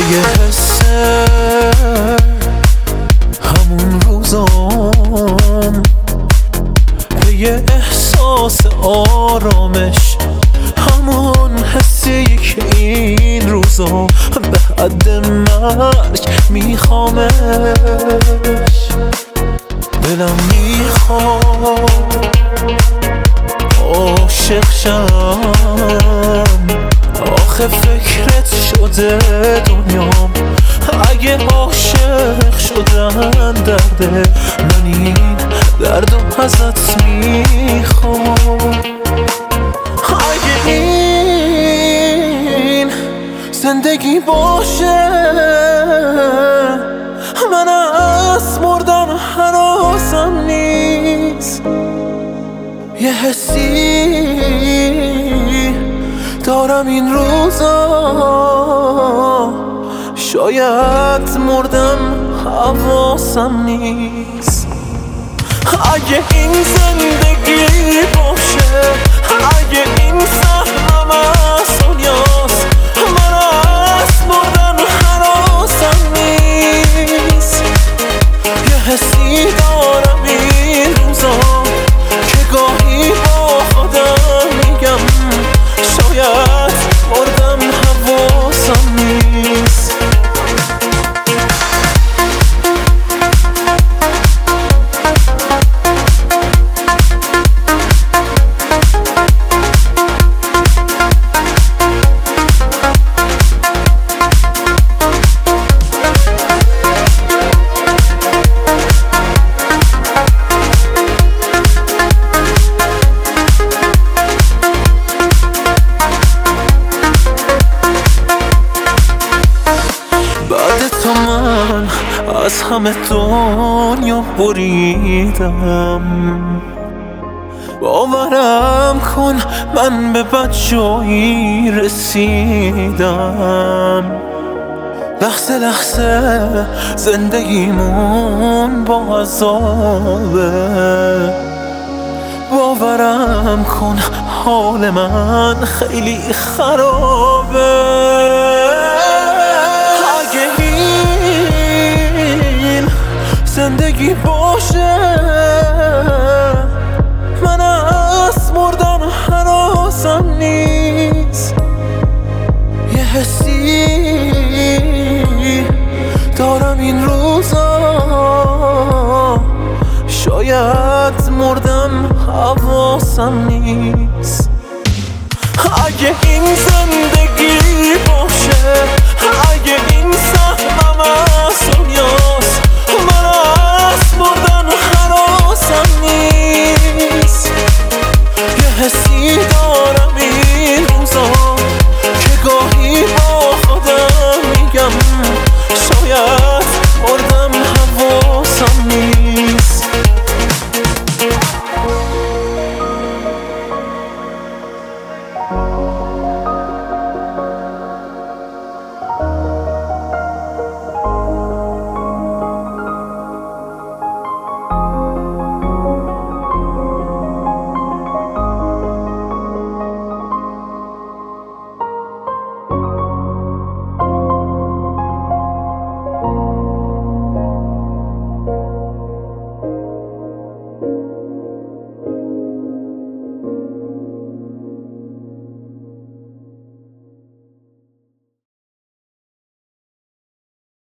یه حسه همون روزام، یه احساس آرامش، همون حسی که این روزا به حد مرگ میخوامش. دلم میخواد عاشق شم، آخه فکرت شده دنیام. اگه عاشق شدن درده، من این دردو ازت میخوام. اگه این زندگی باشه، من از مردن هنوزم نیست. یه حسی دارم این روزا، شاید مردم حواسم نیست. اگه این زندگی باشه، اگه این سهمم از دنیاست، من از مردن هنوزم نیست. یه حسی دارم این روزا که گاهی با خودم میگم شاید مردم حواسم نیست. تو من از همه دنیا بریدم، باورم کن من به بد جایی رسیدم. لحظه لحظه زندگیمون با عذابه، باورم کن حال من خیلی خرابه. زندگی باشه، من از مردن هنوزم نیست. یه حسی دارم این روزا، شاید مردم حواسم نیست. اگه این زندگی باشه،